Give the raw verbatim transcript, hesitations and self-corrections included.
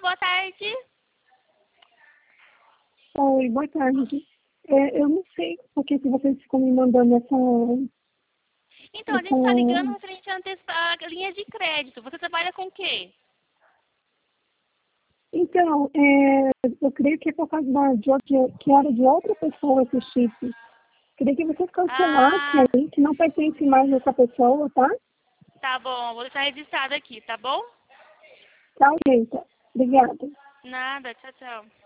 boa tarde. Oi, boa tarde. É, eu não sei porque que vocês ficam me mandando essa, Então, a gente está ligando essa... referente a antecipar a linha de crédito. Você trabalha com o quê? Então, é, eu creio que é por causa da, de, outra- que era de outra pessoa esse chip. Queria que vocês cancelassem Ah, aí, que não pertence mais a essa pessoa, tá? tá bom. Vou deixar registrado aqui, tá bom? Tá, gente. Obrigada. Nada. Tchau, tchau.